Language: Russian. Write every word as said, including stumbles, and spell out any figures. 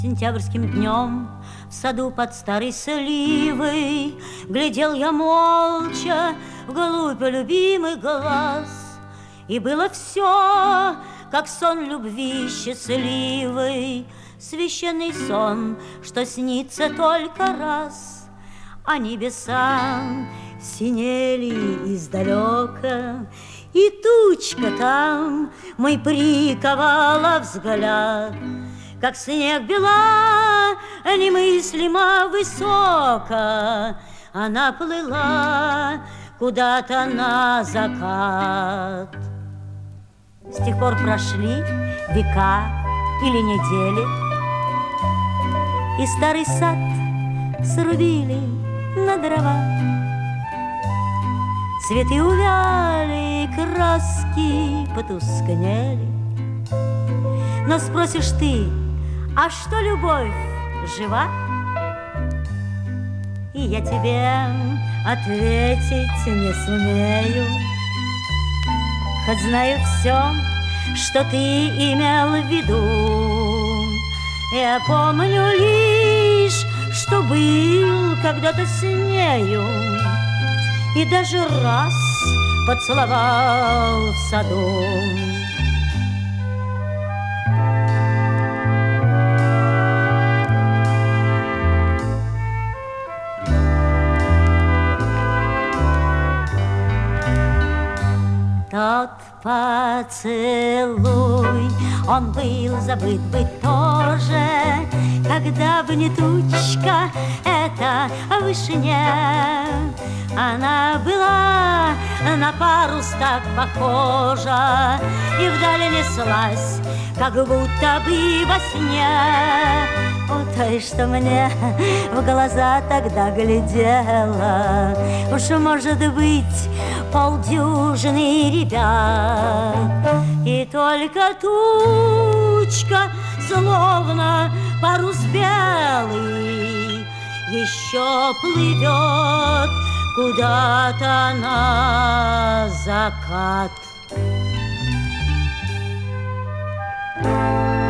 Сентябрьским днем в саду под старой сливой глядел я молча вглубь любимый глаз, и было все, как сон любви счастливой, священный сон, что снится только раз. А небеса синели издалека, и тучка там мой приковала взгляд. Как снег бела, немыслимо высоко, она плыла куда-то на закат. С тех пор прошли века или недели, и старый сад срубили на дрова. Цветы увяли, краски потускнели. Но спросишь ты, а что любовь жива? И я тебе ответить не смею, хоть знаю все, что ты имел в виду. Я помню лишь, что был когда-то с нею, и даже раз поцеловал в саду. Тот поцелуй, он был забыт быть тоже, когда в не тучка эта в вышине. Она была на парус так похожа, и вдали неслась, как будто бы во сне. У той, что мне в глаза тогда глядела, уж, может быть, полдюжины ребят. И только тучка, словно парус белый, еще плывет куда-то на закат.